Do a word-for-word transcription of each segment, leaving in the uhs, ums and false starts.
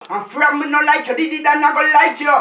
And from me no like you, did it and I go like you.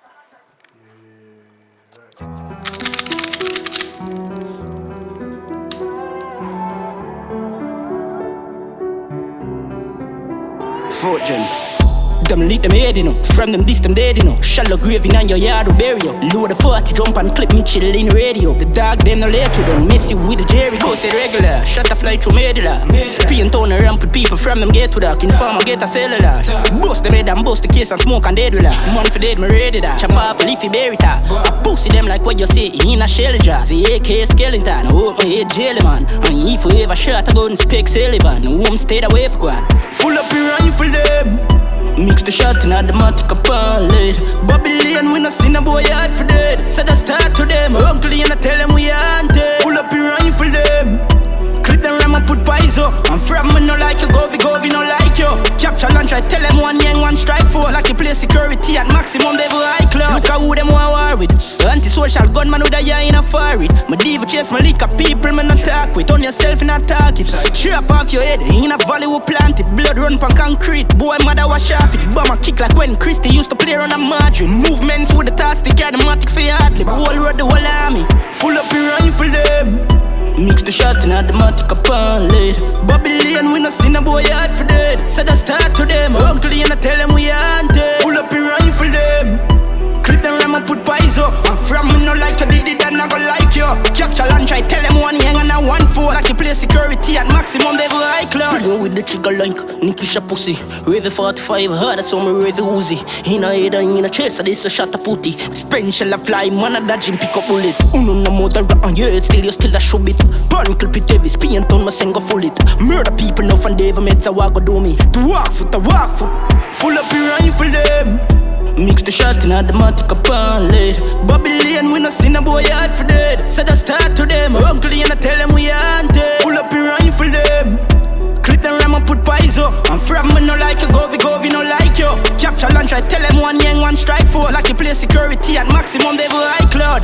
Fortune. Them lead them head, you know. From them this them dead, you know. Shallow grave in your yard or bury you. Load the forty, jump and clip me chill in radio. The dog them no late to them, messy with the Jerry. Go say regular, shut a fly through medulla. Spin town and ramp with people from them get to that. Inform and get a cellular. Bust them head and bust the case and smoke and dead with that. Man for dead, me ready that. Chop off a leafy berry top. I pussy them like what you say in a shell jar. Say A K skeleton, I hope my head jelly man. And if you ever shot a gun, speak Sullivan. Home stayed away for one. Full up your rifle them. Mix the shot in the matic upon lead. Babylon, we no seen a boy hard for dead. So that's start to them. Uncle and I tell them we haunted. Pull up your rifle them. Clip them ram and put paizo. And from me no like you, govy govy no like you. Capture lunch, I tell them one yang, one strike force. Like you play security at maximum level high club. Look at who them want war with. Anti-social gunman with a eye in a forehead. My diva chase my liquor people me not talk with. On yourself in a target. Chop off your head in a valley we planted. Blood run pan concrete. Boy mother wash off it. Bomb a kick like when Christy used to play on a margin. Movements with the task, they carry the matic for your hardly. Whole road the whole army. Full up your rifle them. Mix the shot in the matic upon lead. Babylon, we no seen a boy hard for dead. So that's start to them. Uncle and I tell them we haunted. Pull up your rifle them. Clip them ram and put paizo. And from me no like you, did it and I go like you. Capture lunch, I tell them one yang and a one four. Like you play security at maximum level high club. Bring with the trigger like Nikisha pussy. Rave forty-five, harder so me rave Uzi. In a head and in a chest, so this a shot a putty. Spring shell a fly, man a dodge him pick up bullet. Uno no motor on your head, still you still a show it. Burn clip it heavy, spin on my sing go full it. Murder people no fan Dave meds a walk go do me. To walk foot, to walk foot. Full up your rifle them. Mix the shot in the matic upon lead. Babylon, we no seen a boy hard for dead. So that's start to them. Uncle and I tell them we haunted. Pull up your rifle them. Clip them ram and put paizo. And from me no like you, govy govy no like you. Capture lunch, I tell them one yang, one strike force. Like you play security at maximum level high cloud.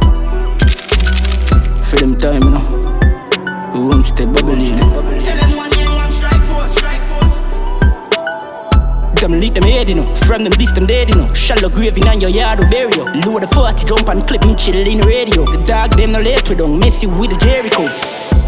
For them time, you know. Homestead Babylon. Tell them one yang, one strike force, strike force. Them lead them head, you know. From them this them dead, you know. Shallow grave in your yard or bury you. Load the forty, jump and clip me chill in radio. The dog them no late with them, messy with the Jericho.